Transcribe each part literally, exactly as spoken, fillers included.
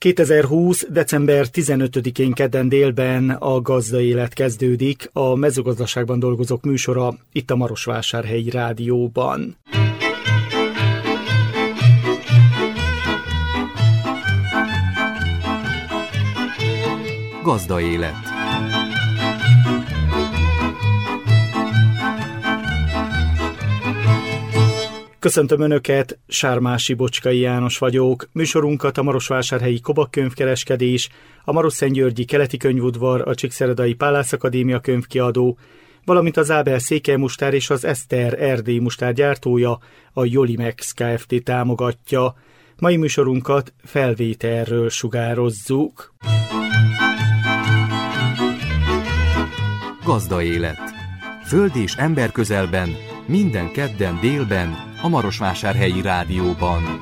kétezer-húsz. december tizenötödikén kedden délben a Gazda Élet kezdődik, a mezőgazdaságban dolgozók műsora itt a Marosvásárhelyi Rádióban. Gazda Élet. Köszöntöm Önöket, Sármási Bocskai János vagyok. Műsorunkat a Marosvásárhelyi Kobak könyvkereskedés, a Marosszentgyörgyi Keleti Könyvudvar, a Csíkszeredai Pállász Akadémia könyvkiadó, valamint az Ábel Székelymustár és az Eszter erdélyi mustár gyártója, a Jolimex Kft. Támogatja. Mai műsorunkat felvételről sugározzuk. Gazda Élet. Föld és ember közelben, minden kedden délben, a Marosvásárhelyi Rádióban.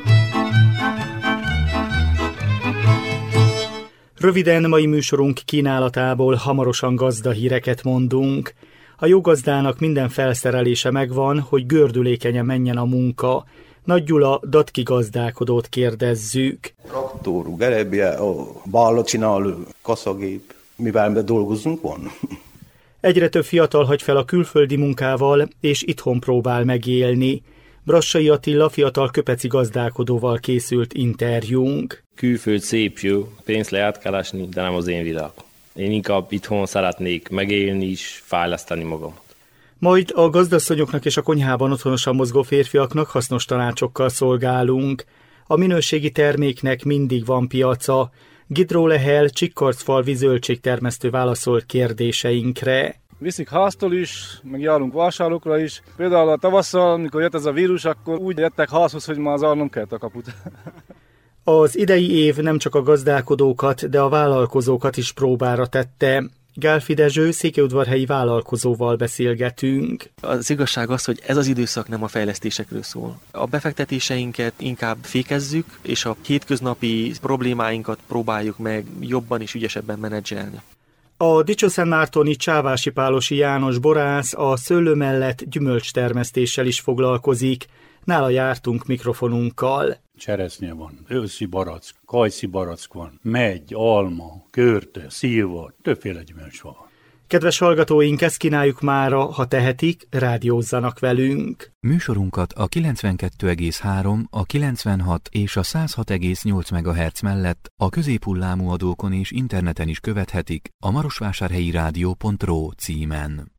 Röviden mai műsorunk kínálatából hamarosan gazdahíreket mondunk. A jó gazdának minden felszerelése megvan, hogy gördülékenyen menjen a munka. Nagy Gyula datki gazdálkodót kérdezzük. Traktor, gerebje, a bállat csináló kaszagép, mivel dolgozunk van. Egyre több fiatal hagy fel a külföldi munkával, és itthon próbál megélni. Brassai Attila fiatal köpeci gazdálkodóval készült interjúnk. Külföld szép jó, pénzt lehet keresni, de nem az én világ. Én inkább itthon szeretnék megélni is, fejleszteni magamat. Majd a gazdasszonyoknak és a konyhában otthonosan mozgó férfiaknak hasznos tanácsokkal szolgálunk. A minőségi terméknek mindig van piaca. Gidró Lehel, Csikkarcfalvi zöldségtermesztő válaszolt kérdéseinkre. Viszik háztól is, meg járunk vásárlókra is. Például a tavasszal, amikor jött ez a vírus, akkor úgy jöttek házhoz, hogy már zárnom kellett a kaput. Az idei év nem csak a gazdálkodókat, de a vállalkozókat is próbára tette. Gálfi Dezső székelyudvarhelyi vállalkozóval beszélgetünk. Az igazság az, hogy ez az időszak nem a fejlesztésekről szól. A befektetéseinket inkább fékezzük, és a hétköznapi problémáinkat próbáljuk meg jobban és ügyesebben menedzselni. A Dicsőszentmártoni Csávási Pálosi János borász a szőlő mellett gyümölcstermesztéssel is foglalkozik. Nála jártunk mikrofonunkkal. Cseresznye van, őszi barack, kajszi barack van, megy, alma, körte, szilva, többféle gyümölcs van. Kedves hallgatóink, ezt kínáljuk mára, ha tehetik, rádiózzanak velünk. Műsorunkat a kilencvenkettő egész három, a kilencvenhat és a száz hat egész nyolc megahertz mellett a középhullámú adókon és interneten is követhetik a marosvásárhelyi rádió pont ro címen.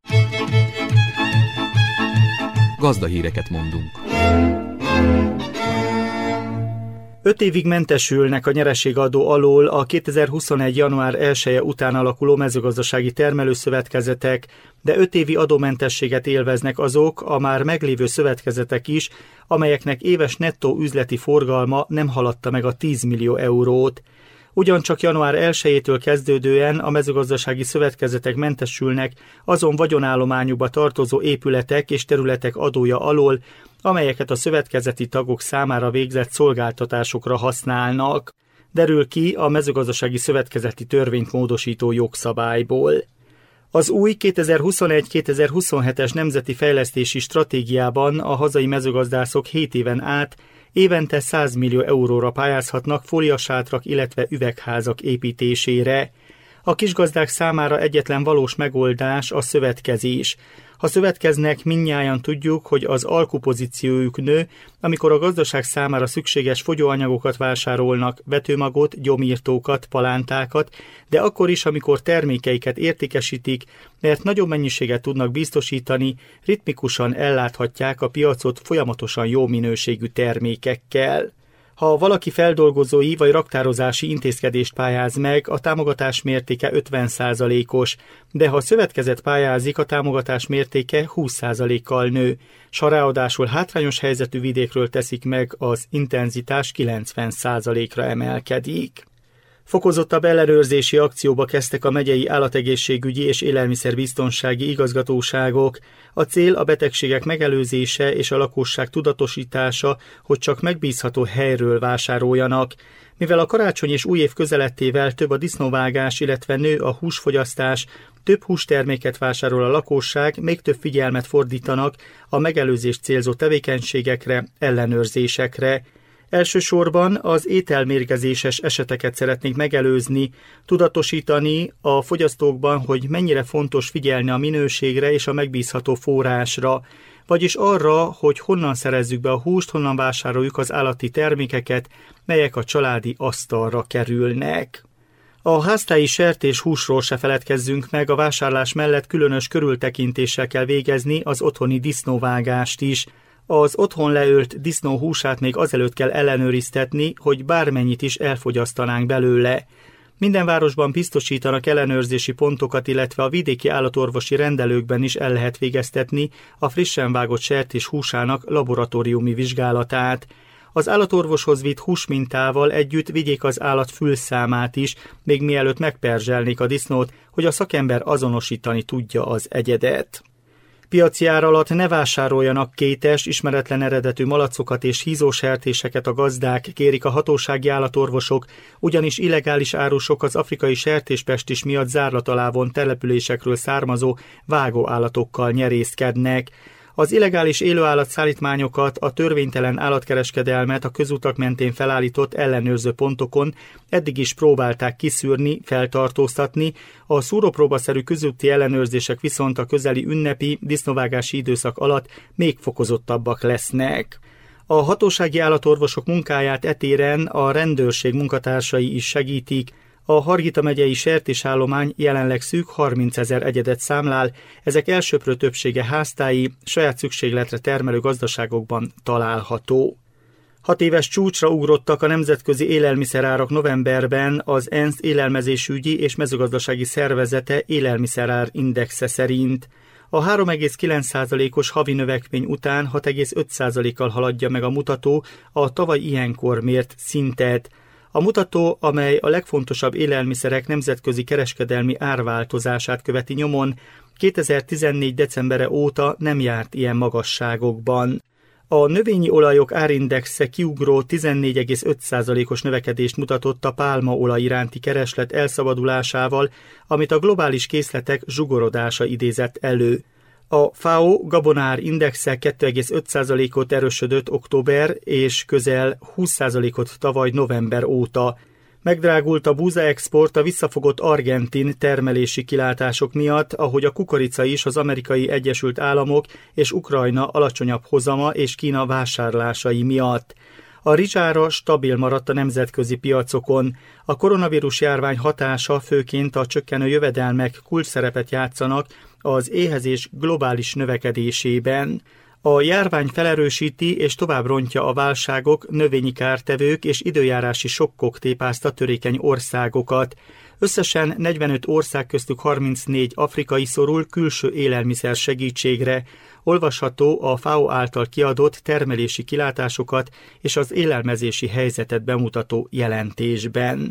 Gazdahíreket mondunk. Öt évig mentesülnek a nyereségadó alól a kétezer-huszonegy. január elseje után alakuló mezőgazdasági termelőszövetkezetek, de öt évi adómentességet élveznek azok a már meglévő szövetkezetek is, amelyeknek éves nettó üzleti forgalma nem haladta meg a tíz millió eurót. Ugyancsak január elsejétől kezdődően a mezőgazdasági szövetkezetek mentesülnek azon vagyonállományukba tartozó épületek és területek adója alól, amelyeket a szövetkezeti tagok számára végzett szolgáltatásokra használnak. Derül ki a mezőgazdasági szövetkezeti törvényt módosító jogszabályból. Az új kétezer-huszonegy kétezer-huszonhetes nemzeti fejlesztési stratégiában a hazai mezőgazdászok hét éven át évente száz millió euróra pályázhatnak fóliasátrak, illetve üvegházak építésére. A kisgazdák számára egyetlen valós megoldás a szövetkezés. Ha szövetkeznek, mindnyájan tudjuk, hogy az alkupozíciójuk nő, amikor a gazdaság számára szükséges fogyóanyagokat vásárolnak, vetőmagot, gyomírtókat, palántákat, de akkor is, amikor termékeiket értékesítik, mert nagyobb mennyiséget tudnak biztosítani, ritmikusan elláthatják a piacot folyamatosan jó minőségű termékekkel. Ha valaki feldolgozói vagy raktározási intézkedést pályáz meg, a támogatás mértéke ötven százalékos, de ha a szövetkezet pályázik, a támogatás mértéke húsz százalékkal nő, s ha ráadásul hátrányos helyzetű vidékről teszik meg, az intenzitás kilencven százalékra emelkedik. Fokozottabb ellenőrzési akcióba kezdtek a megyei állategészségügyi és élelmiszerbiztonsági igazgatóságok. A cél a betegségek megelőzése és a lakosság tudatosítása, hogy csak megbízható helyről vásároljanak. Mivel a karácsony és új év közelettével több a disznóvágás, illetve nő a húsfogyasztás, több hústerméket vásárol a lakosság, még több figyelmet fordítanak a megelőzést célzó tevékenységekre, ellenőrzésekre. Elsősorban az ételmérgezéses eseteket szeretnénk megelőzni, tudatosítani a fogyasztókban, hogy mennyire fontos figyelni a minőségre és a megbízható forrásra, vagyis arra, hogy honnan szerezzük be a húst, honnan vásároljuk az állati termékeket, melyek a családi asztalra kerülnek. A háztáji sertés húsról se feledkezzünk meg, a vásárlás mellett különös körültekintéssel kell végezni az otthoni disznóvágást is. Az otthon leölt disznó húsát még azelőtt kell ellenőriztetni, hogy bármennyit is elfogyasztanánk belőle. Minden városban biztosítanak ellenőrzési pontokat, illetve a vidéki állatorvosi rendelőkben is el lehet végeztetni a frissen vágott sertés húsának laboratóriumi vizsgálatát. Az állatorvoshoz vitt húsmintával együtt vigyék az állat fülszámát is, még mielőtt megperzselnék a disznót, hogy a szakember azonosítani tudja az egyedet. Piaci ár alatt ne vásároljanak kétes, ismeretlen eredetű malacokat és hízósertéseket a gazdák, kérik a hatósági állatorvosok, ugyanis illegális árusok az afrikai sertéspestis miatt zárlat alá vont településekről származó vágóállatokkal nyerészkednek. Az illegális élőállatszállítmányokat, a törvénytelen állatkereskedelmet a közutak mentén felállított ellenőrző pontokon eddig is próbálták kiszűrni, feltartóztatni, a szúrópróbaszerű közúti ellenőrzések viszont a közeli ünnepi, disznóvágási időszak alatt még fokozottabbak lesznek. A hatósági állatorvosok munkáját etéren a rendőrség munkatársai is segítik. A Hargita megyei sertésállomány jelenleg szűk harmincezer egyedet számlál, ezek elsöprő többsége háztáji, saját szükségletre termelő gazdaságokban található. Hat éves csúcsra ugrottak a nemzetközi élelmiszerárak novemberben az ENSZ élelmezésügyi és mezőgazdasági szervezete élelmiszerár indexe szerint. A három egész kilenc százalékos havi növekmény után hat egész öt százalékkal haladja meg a mutató a tavaly ilyenkor mért szintet. A mutató, amely a legfontosabb élelmiszerek nemzetközi kereskedelmi árváltozását követi nyomon, kétezer-tizennégy decembere óta nem járt ilyen magasságokban. A növényi olajok árindexe kiugró tizennégy egész öt százalékos növekedést mutatott a pálmaolaj iránti kereslet elszabadulásával, amit a globális készletek zsugorodása idézett elő. A FAO gabonár indexe két egész öt százalékot erősödött október és közel húsz százalékot tavaly november óta. Megdrágult a búzaexport a visszafogott argentin termelési kilátások miatt, ahogy a kukorica is az Amerikai Egyesült Államok és Ukrajna alacsonyabb hozama és Kína vásárlásai miatt. A rizsára stabil maradt a nemzetközi piacokon. A koronavírus járvány hatása főként a csökkenő jövedelmek kulcsszerepet játszanak az éhezés globális növekedésében. A járvány felerősíti és tovább rontja a válságok, növényi kártevők és időjárási sokkok tépázta törékeny országokat. Összesen negyvenöt ország köztük harmincnégy afrikai szorul külső élelmiszer segítségre. Olvasható a FAO által kiadott termelési kilátásokat és az élelmezési helyzetet bemutató jelentésben.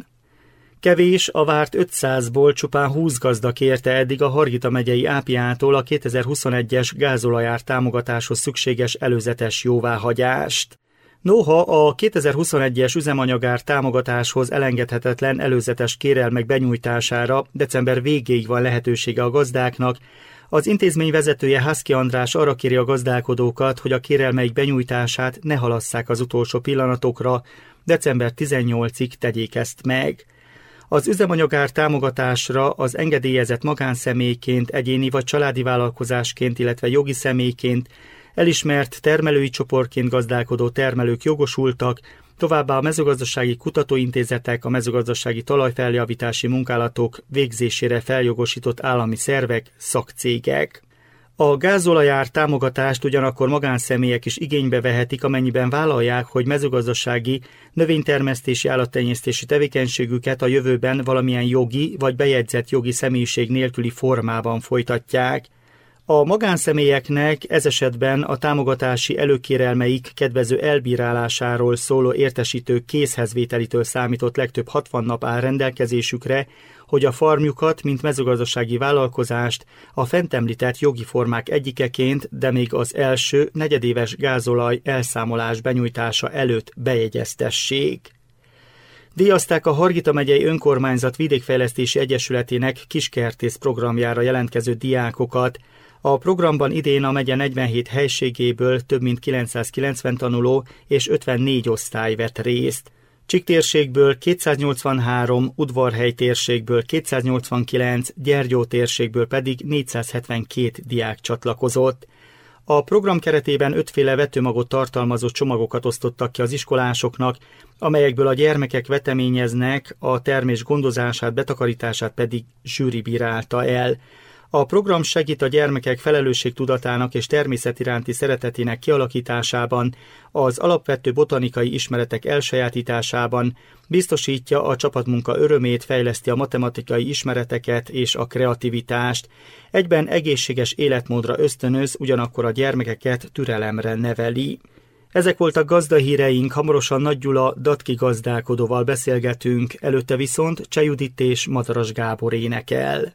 Kevés, a várt ötszázból csupán húsz gazda kérte eddig a Hargita megyei Ápiától a kétezer-huszonegyes gázolajár támogatáshoz szükséges előzetes jóváhagyást. Noha a kétezer-huszonegyes üzemanyagár támogatáshoz elengedhetetlen előzetes kérelmek benyújtására december végéig van lehetősége a gazdáknak, az intézmény vezetője Haszki András arra kéri a gazdálkodókat, hogy a kérelmeik benyújtását ne halasszák az utolsó pillanatokra, december tizennyolcadikáig tegyék ezt meg. Az üzemanyagár támogatásra az engedélyezett magánszemélyként, egyéni vagy családi vállalkozásként, illetve jogi személyként, elismert termelői csoportként gazdálkodó termelők jogosultak, továbbá a mezőgazdasági kutatóintézetek, a mezőgazdasági talajfeljavítási munkálatok végzésére feljogosított állami szervek, szakcégek. A gázolajár támogatást ugyanakkor magánszemélyek is igénybe vehetik, amennyiben vállalják, hogy mezőgazdasági, növénytermesztési, állattenyésztési tevékenységüket a jövőben valamilyen jogi vagy bejegyzett jogi személyiség nélküli formában folytatják. A magánszemélyeknek ez esetben a támogatási előkérelmeik kedvező elbírálásáról szóló értesítő készhezvételitől számított legtöbb hatvan nap áll rendelkezésükre, hogy a farmjukat, mint mezőgazdasági vállalkozást a fent említett jogi formák egyikeként, de még az első negyedéves gázolaj elszámolás benyújtása előtt bejegyeztessék. Díjazták a Hargita megyei önkormányzat vidékfejlesztési egyesületének kiskertész programjára jelentkező diákokat. A programban idén a megye negyvenhét helységéből több mint kilencszázkilencven tanuló és ötvennégy osztály vett részt. Csík térségből kétszáznyolcvanhárom, Udvarhely térségből kétszáznyolcvankilenc, Gyergyó térségből pedig négyszázhetvenkét diák csatlakozott. A program keretében ötféle vetőmagot tartalmazó csomagokat osztottak ki az iskolásoknak, amelyekből a gyermekek veteményeznek, a termés gondozását, betakarítását pedig zsűri bírálta el. A program segít a gyermekek felelősségtudatának és természet iránti szeretetének kialakításában, az alapvető botanikai ismeretek elsajátításában, biztosítja a csapatmunka örömét, fejleszti a matematikai ismereteket és a kreativitást. Egyben egészséges életmódra ösztönöz, ugyanakkor a gyermekeket türelemre neveli. Ezek voltak gazdahíreink, hamarosan Nagy Gyula datki gazdálkodóval beszélgetünk, előtte viszont Cseh Judit és Madaras Gábor énekel.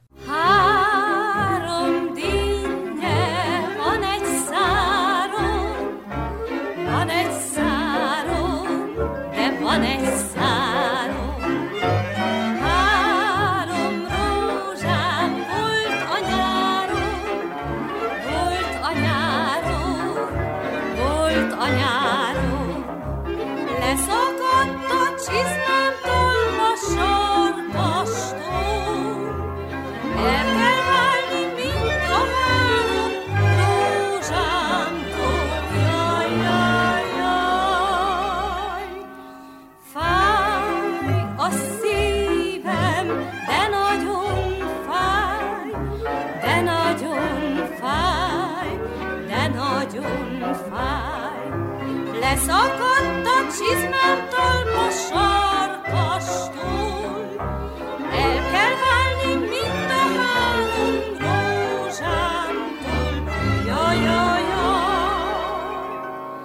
Leszakadt a csizmámtól most sarkastól, el kell válni mind a három rózsámtól. Jaj, jaj, jaj,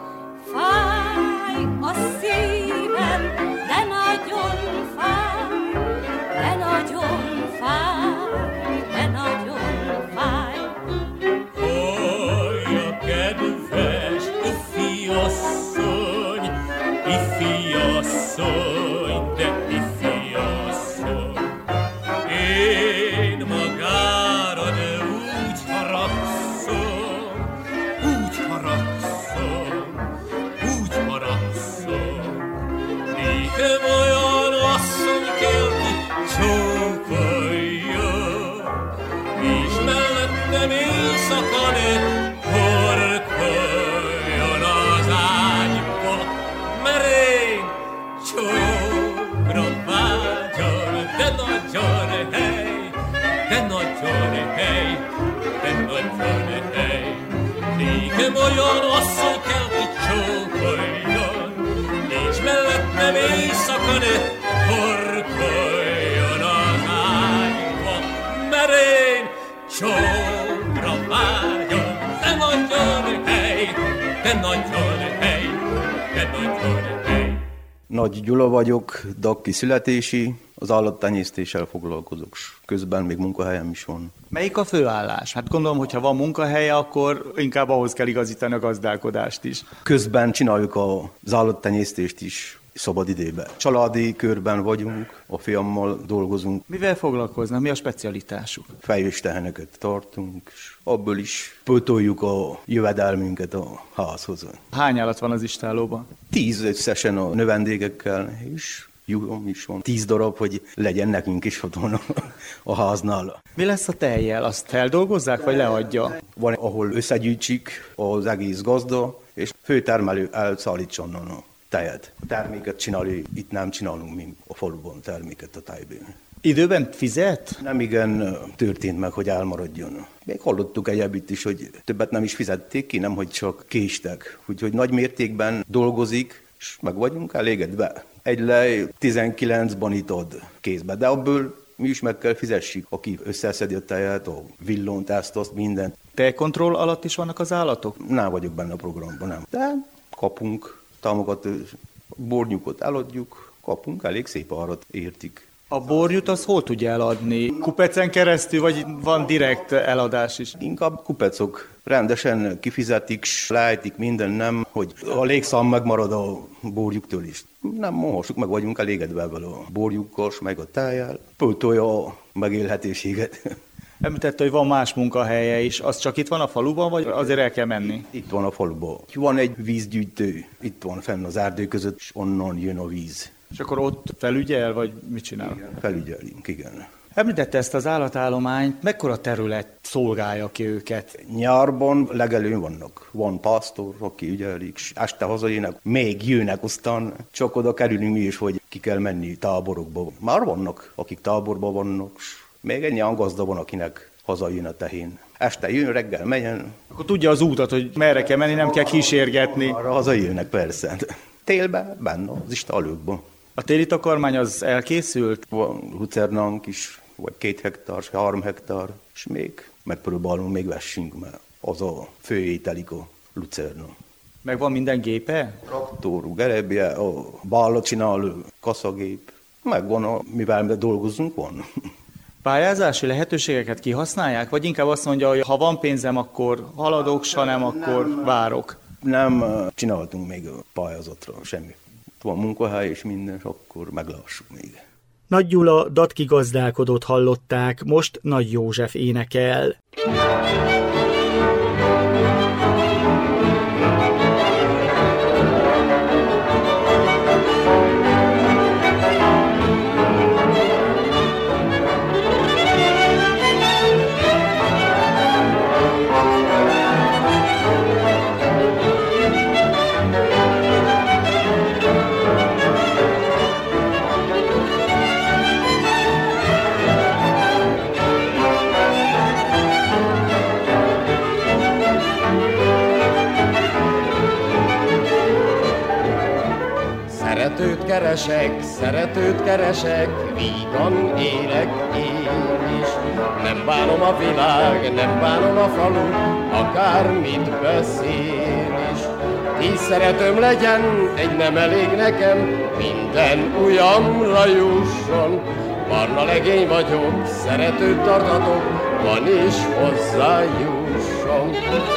fáj a szívem, de nagyon fáj, de nagyon fáj, de nagyon fáj. Oj, a kedves ifjasszony, ifjasszony, de ifjasszony. Én magára de úgy haragszom, úgy haragszom, úgy haragszom. Nékem olyan asszony kell, ki csókoljon, és mellettem éjszaka ne horkoljon az ágyba, mert én csókra vágyom, de nagyon hely, de nagyon hely, de nagyon hely. Nékem olyan asszony kell, ki csókoljon, és mellettem éjszaka ne horkoljon az ágyba, mert én csókra vágyom, de nagyon hely, de nagyon hely, de nagyon hely. Nagy Gyula vagyok, dakki születési, az állattenyésztéssel foglalkozok, közben még munkahelyem is van. Melyik a főállás? Hát gondolom, hogyha van munkahelye, akkor inkább ahhoz kell igazítani a gazdálkodást is. Közben csináljuk az állattenyésztést is szabad időben. Családi körben vagyunk, a fiammal dolgozunk. Mivel foglalkoznak? Mi a specialitásuk? Fejős teheneket tartunk, és abból is pótoljuk a jövedelmünket a házhoz. Hány állat van az istállóban? Tíz összesen a növendégekkel, és juhom is van. Tíz darab, hogy legyen nekünk is otthon a háznál. Mi lesz a tejjel? Azt feldolgozzák, vagy leadja? Van, ahol összegyűjtsik az egész gazda, és főtermelő elszállítsa onnan a tejet. A terméket csinálni, itt nem csinálunk, mint a faluban terméket a tejből. Időben fizet? Nem igen történt meg, hogy elmaradjon. Még hallottuk egyébként is, hogy többet nem is fizették ki, nem hogy csak késtek. Úgyhogy nagy mértékben dolgozik, és meg vagyunk elégedve. Egy lej tizenkilencben itt ad kézbe, de abból mi is meg kell fizessük, aki összeszedi a tejet, a villont, ezt, azt, mindent. Tejkontroll alatt is vannak az állatok? Nem vagyok benne a programban, nem. De kapunk támogató bornyukot, eladjuk, kapunk elég szép árat, értik. A borjut az hol tudja eladni? Kupecen keresztül, vagy van direkt eladás is? Inkább kupecok rendesen kifizetik, lejtik minden, nem, hogy a légszám megmarad a borjuktól is. Nem mohosuk, meg vagyunk elégedve vele a borjukkal, meg a tájjal. Pótolja a megélhetőséget. Említette, hogy van más munkahelye is. Az csak itt van a faluban, vagy azért el kell menni? Itt van a faluban. Van egy vízgyűjtő, itt van fenn az erdő között, és onnan jön a víz. És akkor ott felügyel, vagy mit csinál? Igen, felügyelünk, igen. Említette ezt az állatállományt, mekkora terület szolgálja ki őket? Nyárban legelőn vannak. Van pásztor, aki ügyelik, és este hazajönnek, még jönnek, aztán csak oda kerülünk mi is, hogy ki kell menni táborokba. Már vannak, akik táborban vannak, és még egy olyan gazda van, akinek hazajön a tehén. Este jön, reggel menjen. Akkor tudja az útat, hogy merre kell menni, nem kell kísérgetni. Arra hazajönnek persze. Télben, benne, az istálókban. A téli takarmány az elkészült? Van lucernánk is, vagy két hektár, három hektár, és még megpróbálunk, még vessünk, mert az a fő ételik a lucerna. Meg van minden gépe? Traktor, gerebje, a bállat csináló kaszagép, megvan, a, mivel dolgozunk, van. Pályázási lehetőségeket kihasználják? Vagy inkább azt mondja, hogy ha van pénzem, akkor haladok, ha nem, akkor nem, várok? Nem csináltunk még a pályázatra semmi. Van munkahely és minden, és akkor meglássuk még. Nagy Gyula Datki gazdálkodót hallották, most Nagy József énekel. Szeretőt keresek, szeretőt keresek, vígan élek én is. Nem bánom a világ, nem bánom a falu, akármit beszél is. Tíz szeretőm legyen, egy nem elég nekem, minden ujjamra jusson. Barna legény vagyok, szeretőt tartatok, van is hozzá jusson.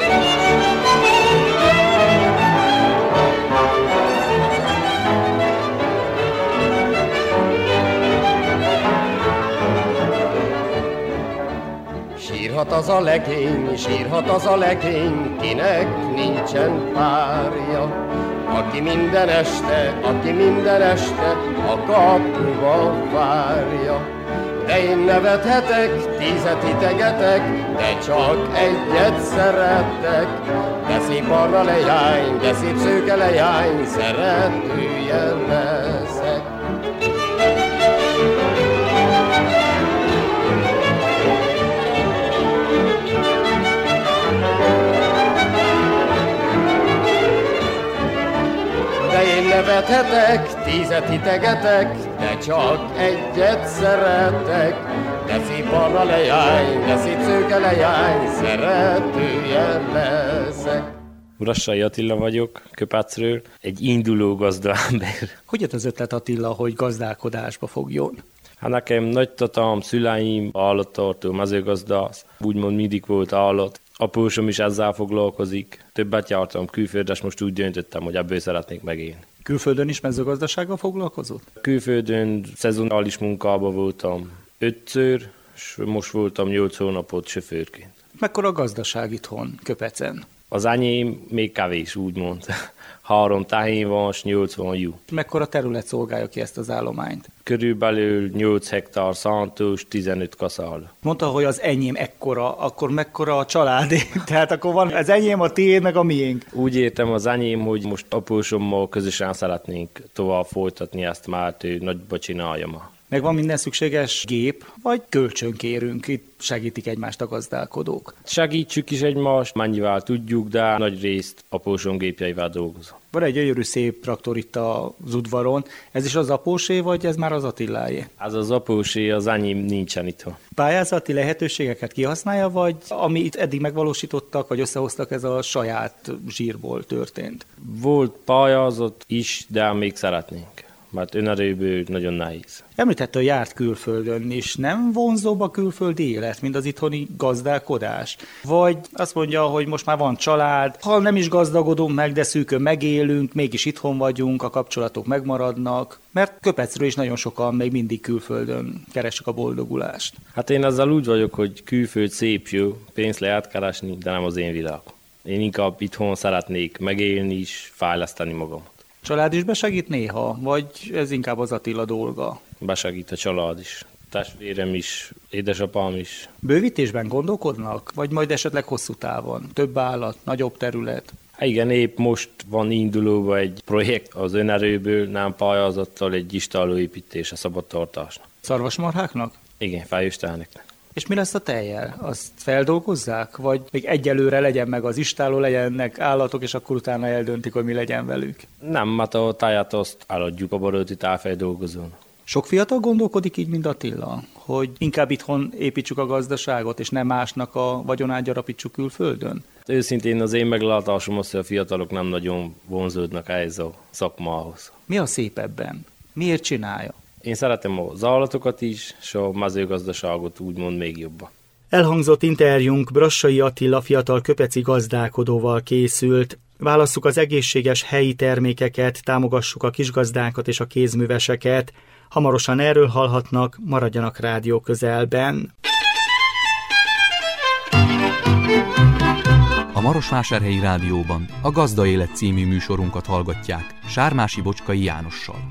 Sírhat az a legény, sírhat az a legény, kinek nincsen párja. Aki minden este, aki minden este a kapuba várja. De én nevethetek, tízet itegetek, de csak egyet szerettek. De szép barna lejány, de szép szőke lejány, szeretője leszek. De én nevethetek, tízet itegetek, de csak egyet szeretek. De szép barna lejány, de szép szőke lejány, szeretője leszek. Urassai Attila vagyok, Köpecről, egy induló gazdaember. Hogy jött az ötlet, Attila, hogy gazdálkodásba fogjon? Hát nekem nagytatam, szüleim, állattartó, mezőgazdász, úgymond mindig volt állat. Apósom is ezzel foglalkozik. Többet jártam külföldre, és most úgy döntöttem, hogy ebből szeretnék megélni. Külföldön is mezőgazdasággal foglalkozott? Külföldön szezonális munkában voltam ötször, és most voltam nyolc hónapot sofőrként. Mekkora a gazdaság itthon, Köpecen? Az enyém még kevés, úgymond. Három tehén van, és nyolcvan juh. Mekkora terület szolgálja ki ezt az állományt? Körülbelül nyolc hektár szántos, tizenöt kaszál. Mondta, hogy az enyém ekkora, akkor mekkora a családé? Tehát akkor van az enyém, a tiéd, meg a miénk. Úgy értem az enyém, hogy most apósommal közösen szeretnénk tovább folytatni ezt, mert ő nagyba csinálja ma. Meg van minden szükséges gép, vagy kölcsönkérünk, itt segítik egymást a gazdálkodók? Segítsük is egymást, mennyivel tudjuk, de nagy részt apósom gépjeivel dolgozom. Van egy gyönyörű szép traktor itt az udvaron. Ez is az apósé, vagy ez már az Attiláé? Ez az apósé, az enyém nincsen itthon. Pályázati lehetőségeket kihasználja, vagy ami itt eddig megvalósítottak, vagy összehoztak, ez a saját zsírból történt? Volt pályázat is, de még szeretnénk. mert önerőből nagyon nehéz. Említette, hogy járt külföldön is. Nem vonzóbb a külföldi élet, mint az itthoni gazdálkodás? Vagy azt mondja, hogy most már van család, ha nem is gazdagodunk meg, de szűkön megélünk, mégis itthon vagyunk, a kapcsolatok megmaradnak, mert Köpecről is nagyon sokan még mindig külföldön keresik a boldogulást. Hát én ezzel úgy vagyok, hogy külföld szép jó, pénzt lehet keresni, de nem az én világ. Én inkább itthon szeretnék megélni is, fejleszteni magamat. Család is besegít néha, vagy ez inkább az Attila dolga? Besegít a család is, testvérem is, édesapám is. Bővítésben gondolkodnak, vagy majd esetleg hosszú távon? Több állat, nagyobb terület? Igen, épp most van indulóban egy projekt az önerőből, nem pályázattal egy istálóépítés a szabadtartásnak. Szarvasmarháknak? Igen, fejőstelneknek. És mi lesz a tejjel? Azt feldolgozzák? Vagy még egyelőre legyen meg az istáló, legyenek állatok, és akkor utána eldöntik, hogy mi legyen velük? Nem, mert a tejet azt eladjuk a baróti tájfeldolgozón. Sok fiatal gondolkodik így, mint Attila, hogy inkább itthon építsük a gazdaságot, és nem másnak a vagyonát gyarapítsuk külföldön? Őszintén az én meglátásom az, hogy a fiatalok nem nagyon vonzódnak ehhez a szakmához. Mi a szép ebben? Miért csinálja? Én szeretem az állatokat is, és a mezőgazdaságot úgymond még jobban. Elhangzott interjúnk Brassai Attila fiatal köpeci gazdálkodóval készült. Válasszuk az egészséges helyi termékeket, támogassuk a kisgazdákat és a kézműveseket. Hamarosan erről hallhatnak, maradjanak rádió közelben. A Marosvásárhelyi Rádióban a Gazda Élet című műsorunkat hallgatják Sármási Bocskai Jánossal.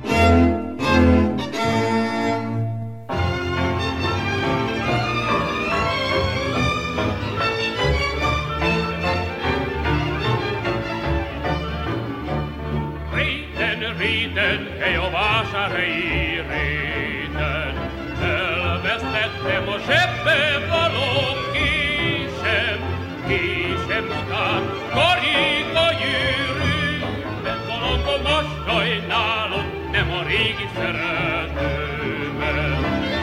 Réten, réten, hely a vásárhelyi réten, elvesztettem a zsebbe való késem, késem után karika gyűrű, de valami most sajnálom, nem a régi szeretőmet.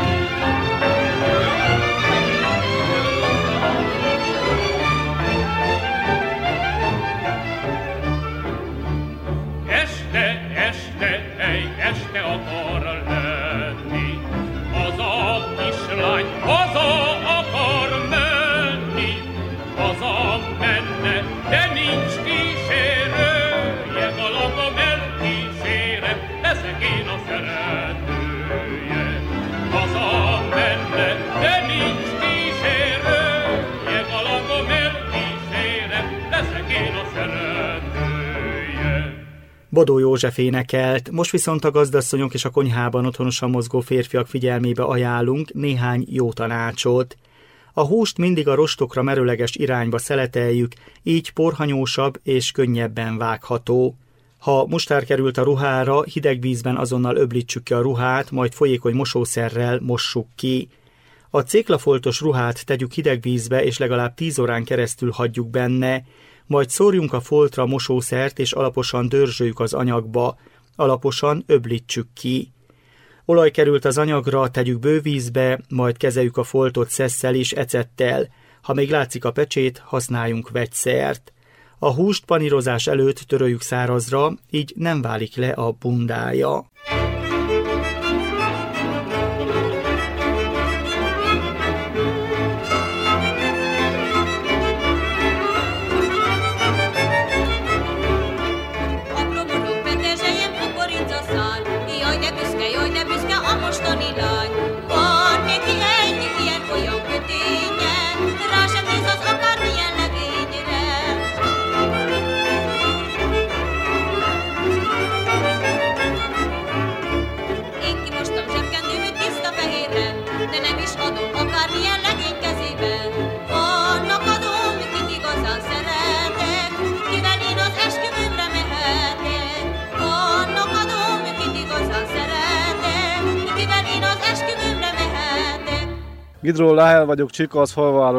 Este, este, egy este akar lenni, haza kislány, haza akar menni, haza menne, de nincs kísérője, galambom elkísérem, leszek én a szeretője. Haza menne, de nincs kísérője, galambom elkísérem, leszek én a szeretője. Bodó József énekelt, most viszont a gazdasszonyok és a konyhában otthonosan mozgó férfiak figyelmébe ajánlunk néhány jó tanácsot. A húst mindig a rostokra merőleges irányba szeleteljük, így porhanyósabb és könnyebben vágható. Ha mustár került a ruhára, hideg vízben azonnal öblítsük ki a ruhát, majd folyékony mosószerrel mossuk ki. A céklafoltos ruhát tegyük hideg vízbe, és legalább tíz órán keresztül hagyjuk benne, majd szórjunk a foltra mosószert, és alaposan dörzsöljük az anyagba, alaposan öblítsük ki. Olaj került az anyagra, tegyük bővízbe, majd kezeljük a foltot szesszel és ecettel. Ha még látszik a pecsét, használjunk vegyszert. A húst panírozás előtt töröljük szárazra, így nem válik le a bundája. Gidról Láhel vagyok, Csikasz falváról.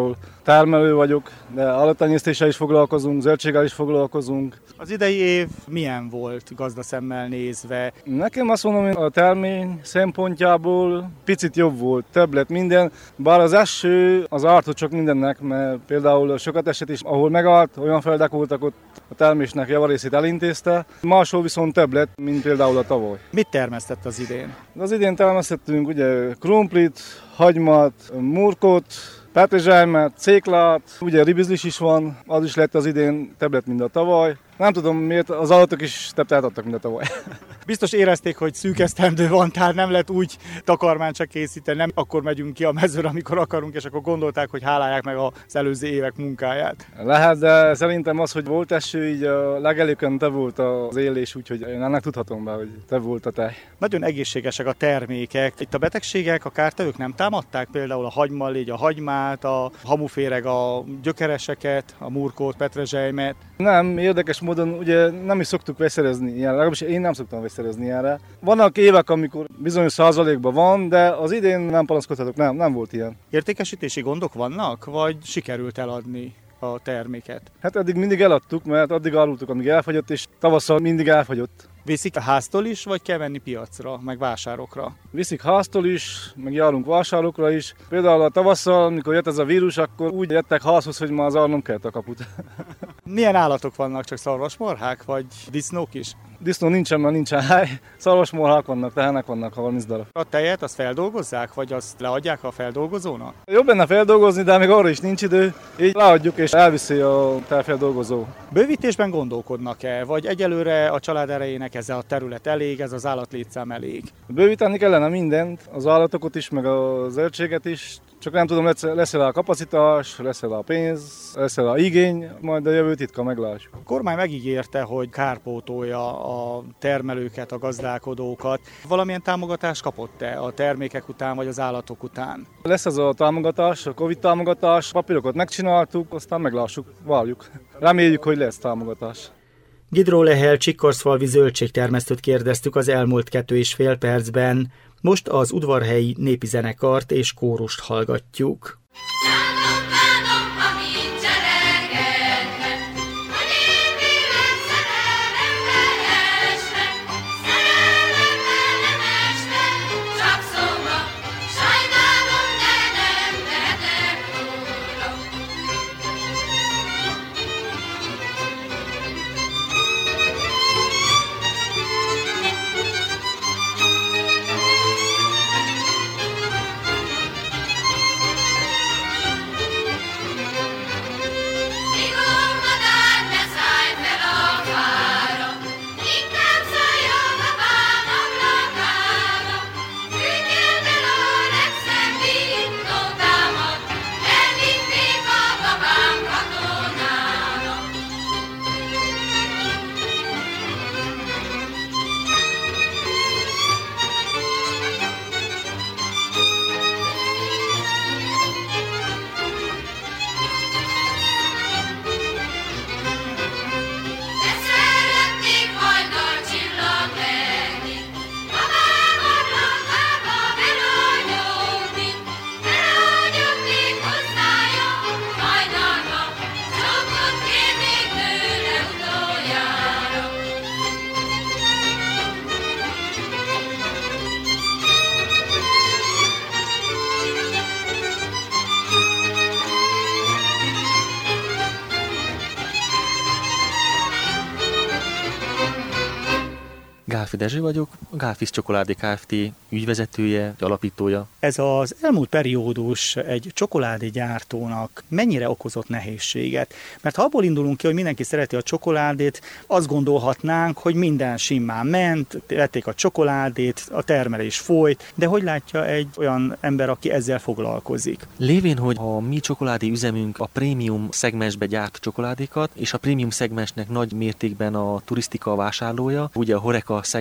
termelő vagyok, de állattenyésztéssel is foglalkozunk, zöldséggel is foglalkozunk. Az idei év milyen volt gazdaszemmel nézve? Nekem azt mondom, hogy a termény szempontjából picit jobb volt, több lett minden, bár az eső az ártott csak mindennek, mert például sokat esett is, ahol megállt, olyan földek voltak, ott a termésnek javarészét elintézte, máshol viszont több lett, mint például a tavaly. Mit termesztett az idén? Az idén termesztettünk ugye krumplit, hagymát, murkot, petrezselymet, céklát, ugye ribizlis is van, az is lett az idén több lett, mint a tavaly. Nem tudom miért, az állatok is több tehet adtak, mint a tavaly. Biztos érezték, hogy szűk esztendő van, tehát nem lehet úgy takarmányt csak készíteni, nem akkor megyünk ki a mezőre, amikor akarunk, és akkor gondolták, hogy hálálják meg az előző évek munkáját. Lehet, de szerintem az, hogy volt eső, így a legelőkön te volt az élés, úgyhogy én ennek tudhatom be, hogy te volt a tej. Nagyon egészségesek a termékek. Itt a betegségek, a kártevők nem támadták, például a hagymalégy, a hagymát, a hamuféreg, a gyökereseket, a murkót, petrezselymet. Nem, érdekes módon ugye nem is szoktuk vegyszerezni ilyen, legalábbis én nem szoktam vegyszerezni erre. Vannak évek, amikor bizonyos százalékban van, de az idén nem panaszkodhatok, nem, nem volt ilyen. Értékesítési gondok vannak, vagy sikerült eladni a terméket? Hát eddig mindig eladtuk, mert addig árultuk, amíg elfogyott, és tavasszal mindig elfogyott. Viszik a háztól is, vagy kell menni piacra, meg vásárokra? Viszik háztól is, meg járunk vásárokra is. Például a tavasszal, amikor jött ez a vírus, akkor úgy jöttek házhoz, hogy már zárnom kellett a kaput. Milyen állatok vannak, csak szarvasmarhák, vagy disznók is? Disznó nincsen, mert nincsen hely. Szarvasmarhák vannak, tehenek vannak, harminc darab. A tejet azt feldolgozzák, vagy azt leadják a feldolgozónak? Jobb lenne feldolgozni, de még arra is nincs idő. Így leadjuk, és elviszi a tejfeldolgozó. Bővítésben gondolkodnak-e, vagy egyelőre a család erejének ez a terület elég, ez az állatlétszám elég? Bővíteni kellene mindent, az állatokat is, meg a zöldséget is. Csak nem tudom, lesz-e a kapacitás, lesz-e a pénz, lesz-e a igény, majd a jövő titka meglátjuk. A kormány megígérte, hogy kárpótolja a termelőket, a gazdálkodókat. Valamilyen támogatást kapott-e a termékek után, vagy az állatok után? Lesz ez a támogatás, a Covid támogatás, papírokat megcsináltuk, aztán meglássuk, várjuk. Reméljük, hogy lesz támogatás. Gidró Lehel csikorszfalvi zöldségtermesztőt kérdeztük az elmúlt kettő és fél percben. Most az udvarhelyi népi zenekart és kórust hallgatjuk. Gálfi Dezső vagyok, a Gálfisz Csokoládé Kft. Ügyvezetője, alapítója. Ez az elmúlt periódus egy csokoládégyártónak mennyire okozott nehézséget? Mert ha abból indulunk ki, hogy mindenki szereti a csokoládét, azt gondolhatnánk, hogy minden simmán ment, vették a csokoládét, a termelés folyt, de hogy látja egy olyan ember, aki ezzel foglalkozik? Lévén, hogy a mi csokoládé üzemünk a prémium szegmensbe gyárt csokoládékat, és a prémium szegmensnek nagy mértékben a turisztika vásárlója, ugye a Horeca szegmens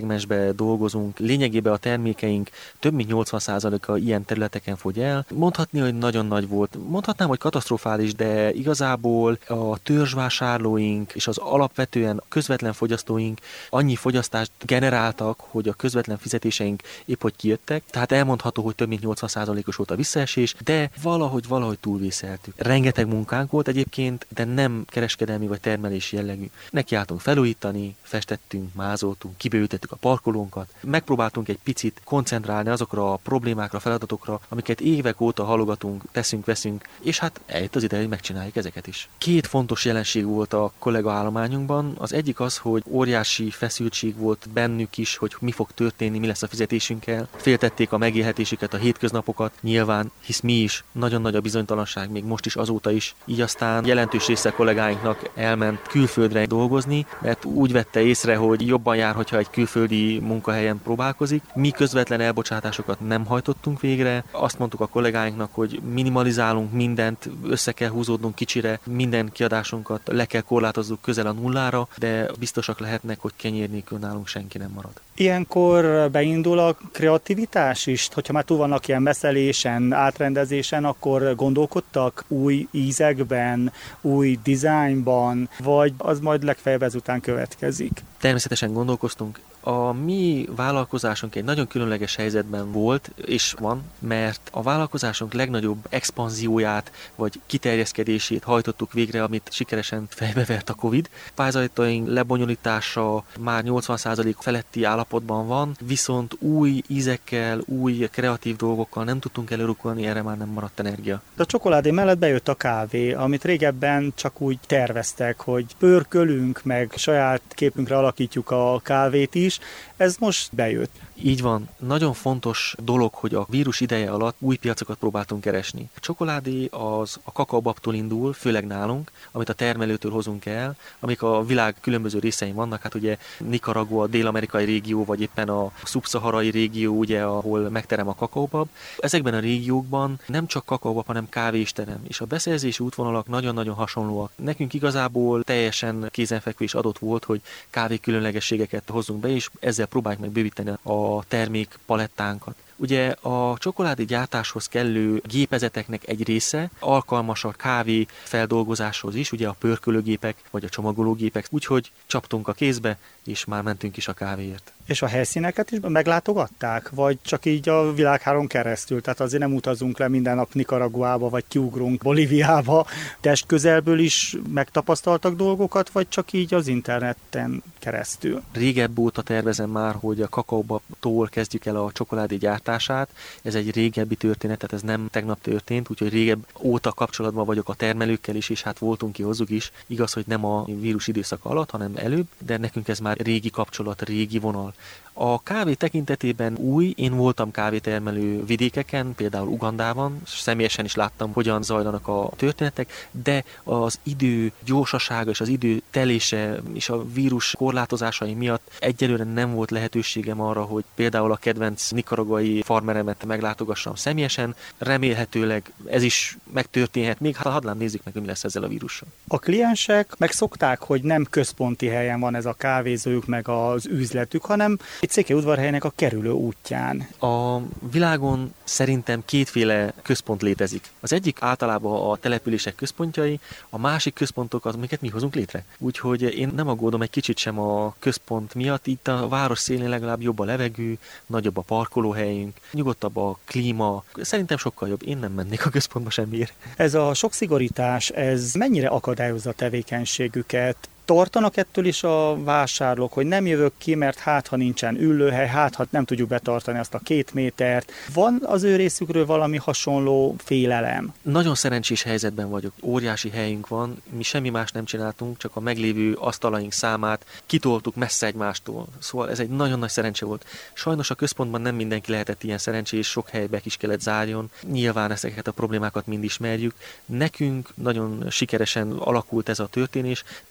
szegmensben dolgozunk, lényegében a termékeink több mint nyolcvan százaléka ilyen területeken fogy el. Mondhatni, hogy nagyon nagy volt. Mondhatnám, hogy katasztrofális, de igazából a törzsvásárlóink és az alapvetően közvetlen fogyasztóink annyi fogyasztást generáltak, hogy a közvetlen fizetéseink épp hogy kijöttek. Tehát elmondható, hogy több mint nyolcvan százalékos volt a visszaesés, de valahogy valahogy túlvészeltük. Rengeteg munkánk volt egyébként, de nem kereskedelmi vagy termelési jellegű. Nekiálltunk felújítani, festettünk, mázoltunk, kibővítettük a parkolónkat. Megpróbáltunk egy picit koncentrálni azokra a problémákra, feladatokra, amiket évek óta halogatunk, teszünk, veszünk, és hát eljött az ideje, hogy megcsináljuk ezeket is. Két fontos jelenség volt a kollega állományunkban. Az egyik az, hogy óriási feszültség volt bennük is, hogy mi fog történni, mi lesz a fizetésünkkel. Féltették a megélhetésüket, a hétköznapokat, nyilván, hisz mi is, nagyon nagy a bizonytalanság, még most is, azóta is. Így aztán jelentős része kollégáinknak elment külföldre dolgozni, mert úgy vette észre, hogy jobban jár, hogyha egy külföldi munkahelyen próbálkozik. Mi közvetlen elbocsátásokat nem hajtottunk végre. Azt mondtuk a kollégáinknak, hogy minimalizálunk mindent, össze kell húzódnunk kicsire, minden kiadásunkat le kell korlátozzuk közel a nullára, de biztosak lehetnek, hogy kenyér nélkül nálunk senki nem marad. Ilyenkor beindul a kreativitás is, hogyha már túl vannak ilyen messzelésen, átrendezésen, akkor gondolkodtak új ízekben, új dizájnban, vagy az majd legfeljebb ezután következik? Természetesen gondolkoztunk. A mi vállalkozásunk egy nagyon különleges helyzetben volt, és van, mert a vállalkozásunk legnagyobb expanzióját, vagy kiterjeszkedését hajtottuk végre, amit sikeresen fejbevert a Covid. Pályázataink lebonyolítása már nyolcvan százalék feletti állapotban van, viszont új ízekkel, új kreatív dolgokkal nem tudtunk előrukolni, erre már nem maradt energia. De a csokoládé mellett bejött a kávé, amit régebben csak úgy terveztek, hogy pörkölünk, meg saját képünkre alakítjuk a kávét is. Ez most bejött. Így van. Nagyon fontos dolog, hogy a vírus ideje alatt új piacokat próbáltunk keresni. A csokoládé az a kakaóbabtól indul, főleg nálunk, amit a termelőtől hozunk el, amik a világ különböző részein vannak, hát ugye Nicaragua, a dél-amerikai régió, vagy éppen a szubszaharai régió, ugye, ahol megterem a kakaóbab. Ezekben a régiókban nem csak kakaóbab, hanem kávé is terem, és a beszerzési útvonalak nagyon-nagyon hasonlóak. Nekünk igazából teljesen kézenfekvő is adott volt, hogy kávé különlegességeket hozzunk be, és ezzel próbáljuk meg bővíteni a termék palettánkat. Ugye a csokoládé gyártáshoz kellő gépezeteknek egy része alkalmas a kávé feldolgozáshoz is, ugye a pörkölőgépek vagy a csomagológépek, úgyhogy csaptunk a kézbe, és már mentünk is a kávéért. És a helyszíneket is meglátogatták? Vagy csak így a világháron keresztül? Tehát azért nem utazunk le minden nap Nicaraguába, vagy kiugrunk Bolíviába. Test közelből is megtapasztaltak dolgokat, vagy csak így az interneten keresztül? Régebb óta tervezem már, hogy a kakaóbabtól kezdjük el a csokoládé gyártását. Ez egy régebbi történet, tehát ez nem tegnap történt, úgyhogy régebb óta kapcsolatban vagyok a termelőkkel is, és hát voltunk ki hozzuk is. Igaz, hogy nem a vírus időszaka alatt, hanem előbb, de nekünk ez már régi kapcsolat, régi vonal. A kávé tekintetében új, én voltam kávétermelő vidékeken, például Ugandában, személyesen is láttam, hogyan zajlanak a történetek, de az idő gyorsasága és az idő telése és a vírus korlátozásai miatt egyelőre nem volt lehetőségem arra, hogy például a kedvenc nicaraguai farmeremet meglátogassam személyesen. Remélhetőleg ez is megtörténhet, még hát hadlán nézzük meg, hogy mi lesz ezzel a vírussal. A kliensek megszokták, hogy nem központi helyen van ez a kávézójuk meg az üzletük, hanem egy Székelyudvarhelynek a kerülő útján. A világon szerintem kétféle központ létezik. Az egyik általában a települések központjai, a másik központok az, amiket mi hozunk létre. Úgyhogy én nem aggódom egy kicsit sem a központ miatt. Itt a város szélén legalább jobb a levegő, nagyobb a parkolóhelyünk, nyugodtabb a klíma. Szerintem sokkal jobb. Én nem mennék a központba semmiért. Ez a sok szigorítás, ez mennyire akadályozza a tevékenységüket? Tartanak ettől is a vásárlók, hogy nem jövök ki, mert hát ha nincsen ülőhely, hát ha nem tudjuk betartani azt a két métert. Van az ő részükről valami hasonló félelem? Nagyon szerencsés helyzetben vagyok. Óriási helyünk van, mi semmi más nem csináltunk, csak a meglévő asztalaink számát kitoltuk messze egymástól. Szóval ez egy nagyon nagy szerencse volt. Sajnos a központban nem mindenki lehetett ilyen szerencsés, sok helybe is kellett zárjon. Nyilván ezeket a problémákat mind ismerjük. Nekünk nagyon sikeresen alakult ez a történés, tiszta szerencsés,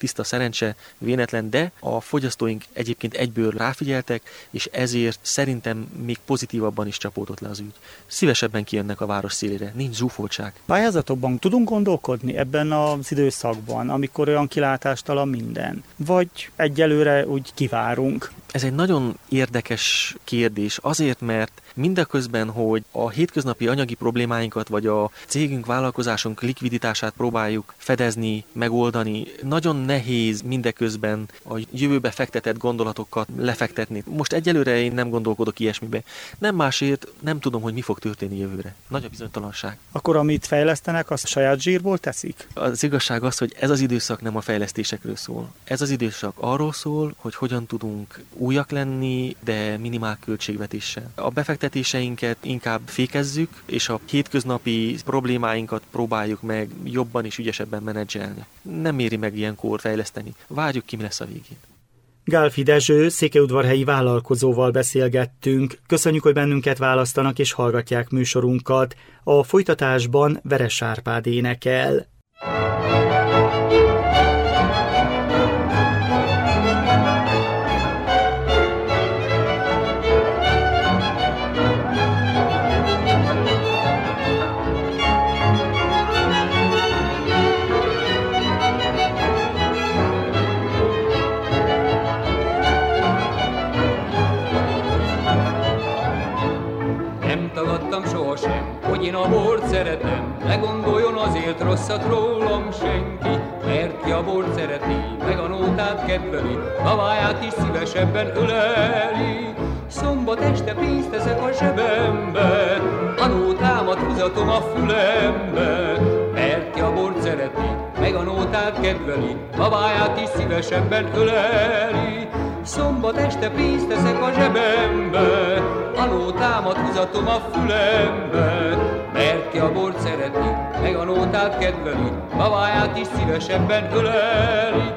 szerencse, véletlen, de a fogyasztóink egyébként egyből ráfigyeltek, és ezért szerintem még pozitívabban is csapódott le az ügy. Szívesebben kijönnek a város szélére, nincs zsúfoltság. Pályázatokban tudunk gondolkodni ebben az időszakban, amikor olyan kilátástalan minden? Vagy egyelőre úgy kivárunk? Ez egy nagyon érdekes kérdés, azért, mert mindeközben, hogy a hétköznapi anyagi problémáinkat, vagy a cégünk, vállalkozásunk likviditását próbáljuk fedezni, megoldani, nagyon nehéz mindeközben a jövőbe fektetett gondolatokat lefektetni. Most egyelőre én nem gondolkodok ilyesmibe. Nem másért, nem tudom, hogy mi fog történni jövőre. Nagy a bizonytalanság. Akkor amit fejlesztenek, azt saját zsírból teszik? Az igazság az, hogy ez az időszak nem a fejlesztésekről szól. Ez az időszak arról szól, hogy hogyan tudunk újak lenni, de minimál költségvetéssel. A befektetéseinket inkább fékezzük, és a hétköznapi problémáinkat próbáljuk meg jobban és ügyesebben menedzselni. Nem éri meg ilyenkor fejleszteni. Várjuk ki, mi lesz a végén. Gálfi Dezső, székelyudvarhelyi vállalkozóval beszélgettünk. Köszönjük, hogy bennünket választanak és hallgatják műsorunkat. A folytatásban Veres Árpád énekel. Hogy én a bort szeretem, ne gondoljon azért rosszat rólam senki, mert ki a bort szereti, meg a nótát kedveli, kaváját is szívesebben öleli. Szombat este pénzt teszek a zsebembe, a nótámat húzatom a fülembe, mert ki a bort szereti, meg a nótát kedveli, kaváját is szívesebben öleli. Szombat este pénzt teszek a zsebembe, a nótámat húzatom a fülembe, mert ki a bort szereti, meg a nótát kedveli, kaváját is szívesebben öleli.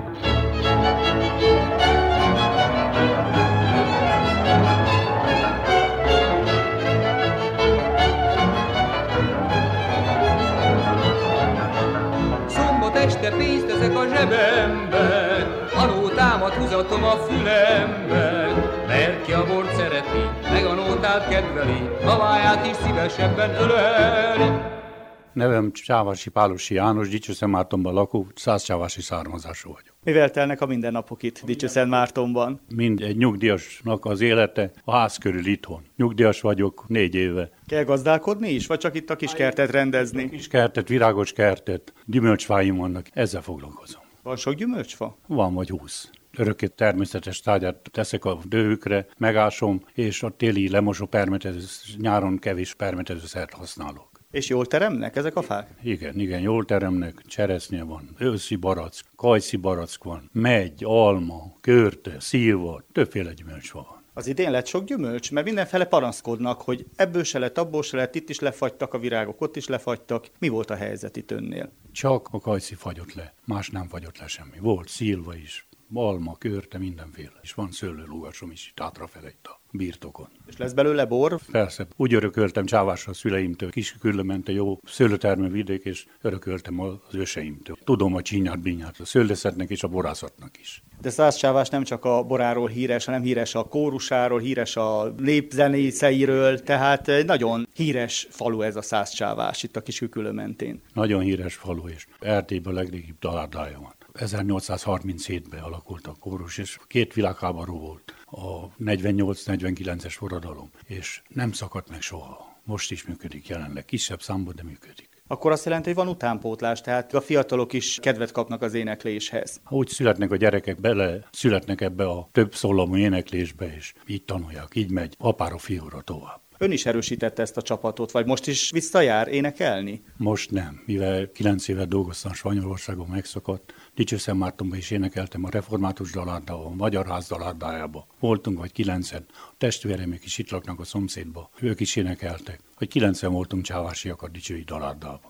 Szombat este pénzt teszek a zsebembe, a nótámat húzatom a fülembe, mert ki a bort szereti, meg a nótát kedveli, kaváját is szívesebben öleli. Nevem Csávási Pálosi János, Dicsőszentmártonban lakó, százcsávási származású vagyok. Mivel telnek a mindennapok itt Dicsőszentmártonban? Mind egy nyugdíjasnak az élete a ház körül itthon. Nyugdíjas vagyok négy éve. Kell gazdálkodni is, vagy csak itt a kis kertet rendezni? Kis kertet, virágos kertet, gyümölcsfáim vannak, ezzel foglalkozom. Van sok gyümölcsfa? Van vagy húsz. Örökké természetes tárgyat teszek a dőhükre, megásom, és a téli lemosó permetező, nyáron kevés permetezőszert használok. És jól teremnek ezek a fák? Igen, igen, jól teremnek, cseresznye van, őszi barack, kajszi barack van, megy, alma, körte, szilva, többféle gyümölcsfa van. Az idén lett sok gyümölcs, mert mindenfele panaszkodnak, hogy ebből se lett, abból se lett, itt is lefagytak a virágok, ott is lefagytak. Mi volt a helyzet itt önnél? Csak a kajszi fagyott le, más nem fagyott le semmi. Volt szilva is, alma, körte, mindenféle. És van szőlőlugasom is itt hátrafele itt a birtokon. És lesz belőle bor? Persze. Úgy örököltem Csávásra a szüleimtől, Kiskülönmente jó szőlőtermő vidék, és örököltem az őseimtől. Tudom a csinyát, binyát, a szőlészetnek és a borászatnak is. De Szászcsávás nem csak a boráról híres, hanem híres a kórusáról, híres a népzenészeiről, tehát nagyon híres falu ez a Szászcsávás itt a Kiskülön mentén. Nagyon híres falu, és Erdélyből a legrégibb dalárdája van. ezernyolcszázharminchétben alakult a kórus, és két világháború volt, a negyvennyolc-negyvenkilences forradalom, és nem szakadt meg soha. Most is működik jelenleg, kisebb számban, de működik. Akkor azt jelenti, hogy van utánpótlás, tehát a fiatalok is kedvet kapnak az énekléshez. Úgy születnek a gyerekek, bele születnek ebbe a több szólamú éneklésbe, és így tanulják, így megy apára fiúra tovább. Ön is erősítette ezt a csapatot, vagy most is visszajár énekelni? Most nem, mivel kilenc évet dolgoztam Spanyolországon, megszakadt. Dicsőszentmártonban is énekeltem a református dalárdában, a Magyar Ház dalárdájában. Voltunk vagy kilencen, a testvéremek is itt laknak a szomszédba, ők is énekeltek. Vagy kilencen voltunk csávásiak a dicsői dalárdában.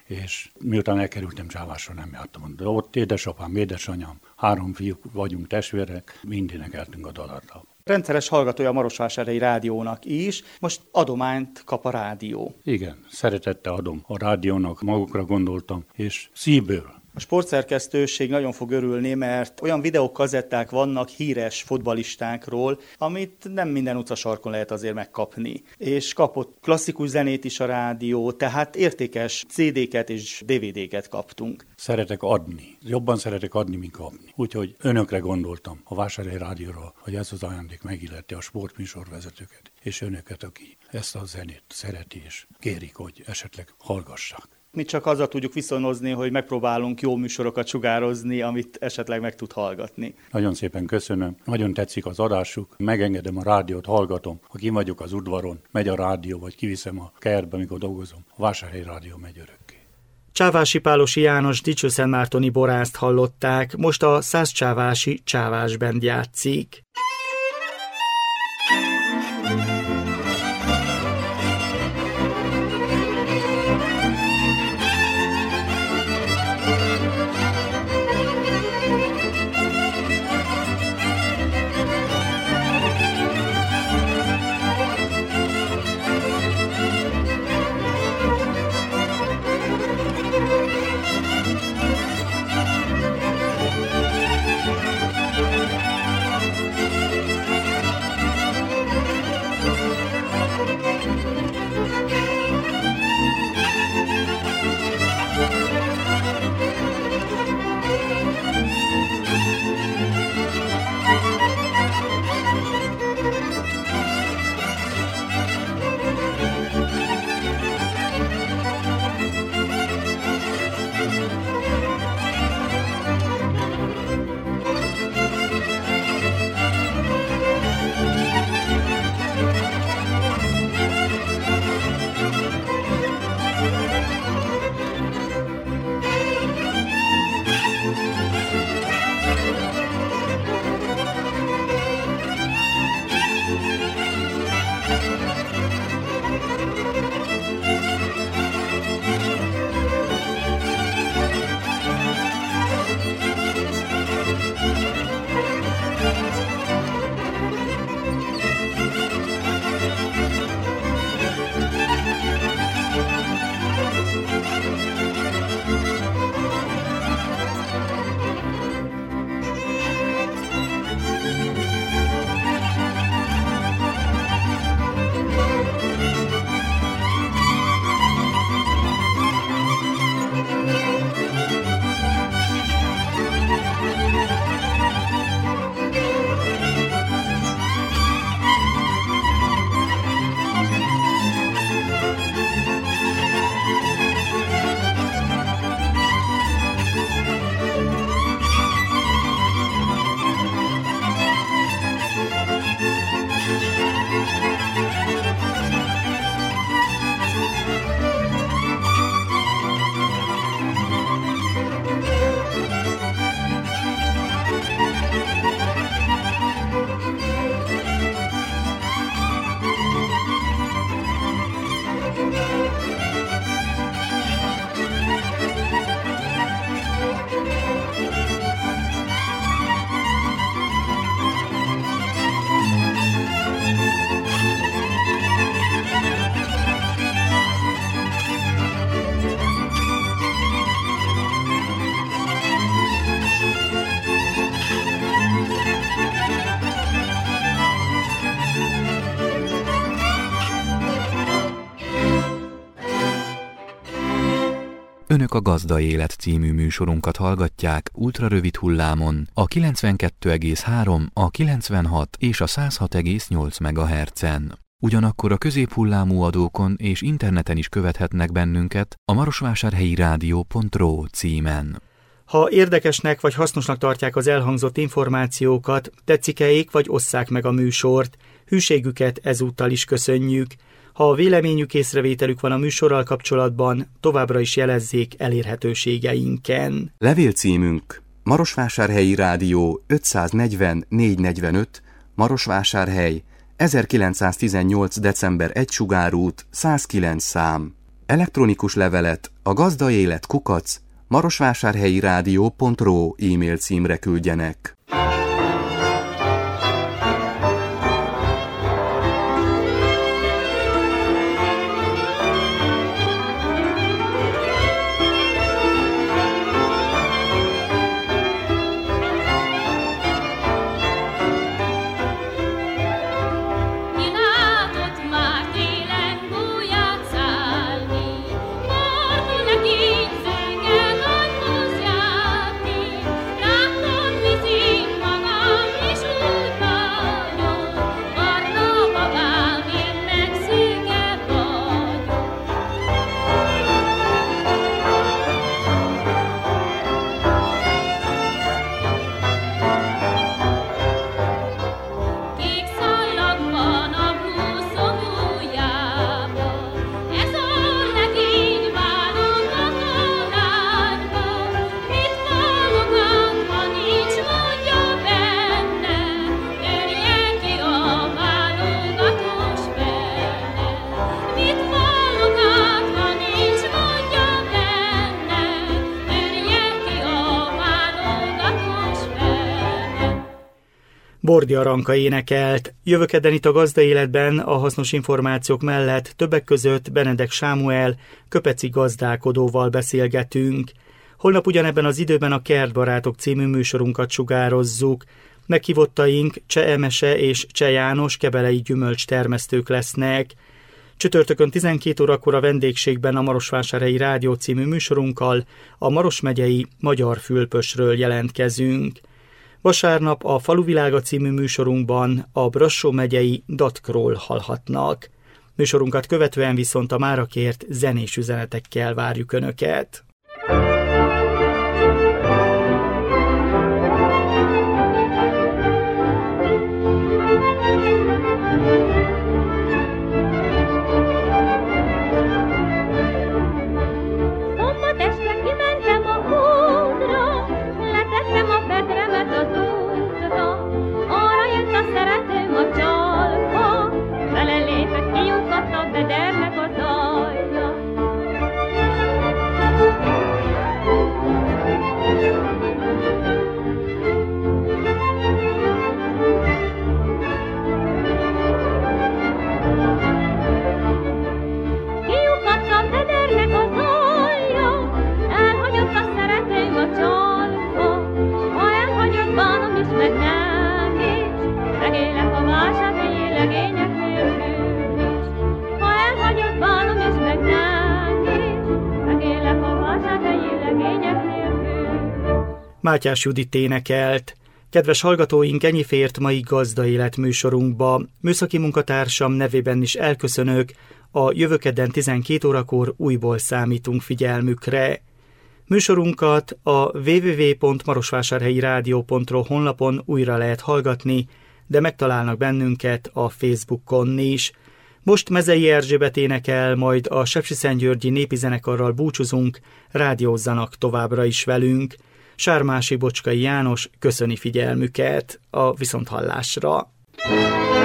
És miután elkerültem Csávásra, nem jártam. De ott édesapám, édesanyám, három fiúk vagyunk testvérek, mind énekeltünk a dalárdában. Rendszeres hallgatója a Marosvásárhelyi Rádiónak is, most adományt kap a rádió. Igen, szeretettel adom a rádiónak, magukra gondoltam, és szívből. A sportszerkesztőség nagyon fog örülni, mert olyan videókazetták vannak híres futballistákról, amit nem minden utcasarkon lehet azért megkapni. És kapott klasszikus zenét is a rádió, tehát értékes cé dé-ket és dé vé dé-ket kaptunk. Szeretek adni. Jobban szeretek adni, mint kapni. Úgyhogy önökre gondoltam a Vásárhelyi Rádióra, hogy ez az ajándék megilleti a sportműsorvezetőket, és önöket, aki ezt a zenét szereti, és kérik, hogy esetleg hallgassák. Mi csak azzal tudjuk viszonozni, hogy megpróbálunk jó műsorokat sugározni, amit esetleg meg tud hallgatni. Nagyon szépen köszönöm, nagyon tetszik az adásuk, megengedem a rádiót, hallgatom, ha ki vagyok az udvaron, megy a rádió, vagy kiviszem a kertbe, amikor dolgozom, a Vásárhelyi Rádió megy örökké. Csávási Pálosi János dicsőszentmártoni borászt hallották, most a Szászcsávási Csávás Band játszik. Önök a Gazda Élet című műsorunkat hallgatják ultrarövid hullámon a kilencvenkettő egész három, a kilencvenhat és a száz hat egész nyolc megahertzen. Ugyanakkor a középhullámú adókon és interneten is követhetnek bennünket a marosvásárhelyi rádió pont ro címen. Ha érdekesnek vagy hasznosnak tartják az elhangzott információkat, tetszik-e vagy osszák meg a műsort, hűségüket ezúttal is köszönjük. Ha a véleményük, észrevételük van a műsorral kapcsolatban, továbbra is jelezzék elérhetőségeinken. Levélcímünk Marosvásárhelyi Rádió ötszáznegyven négyszáznegyvenöt, Marosvásárhely, ezerkilencszáztizennyolc. december egy sugárút, száz kilenc szám. Elektronikus levelet a gazdaélet kukac marosvásárhelyi rádió pont ro e-mail címre küldjenek. Bordi Aranka énekelt. Jövő kedden itt a Gazdaéletben a hasznos információk mellett többek között Benedek Sámuel, köpeci gazdálkodóval beszélgetünk. Holnap ugyanebben az időben a Kertbarátok című műsorunkat sugározzuk. Meghívottaink Cseh Emese és Cseh János kebelei gyümölcstermesztők lesznek. Csütörtökön tizenkét órakor a vendégségben a Marosvásárhelyi Rádió című műsorunkkal a Maros megyei magyar fülpösről jelentkezünk. Vasárnap a Faluvilága című műsorunkban a Brassó megyei Datkról hallhatnak. Műsorunkat követően viszont a mára kért zenés üzenetekkel várjuk Önöket. Mátyás Judit énekelt. Kedves hallgatóink, ennyi fért mai Gazdaélet műsorunkba. Műszaki munkatársam nevében is elköszönök. A jövő kedden tizenkét órakor újból számítunk figyelmükre. Műsorunkat a double-u double-u double-u pont marosvásárhelyi rádió pont ro honlapon újra lehet hallgatni, de megtalálnak bennünket a Facebookon is. Most Mezei Erzsébet énekel, majd a Sepsiszentgyörgyi Népi Zenekarral búcsúzunk, rádiózzanak továbbra is velünk. Sármási Bocskai János köszöni figyelmüket, a viszonthallásra.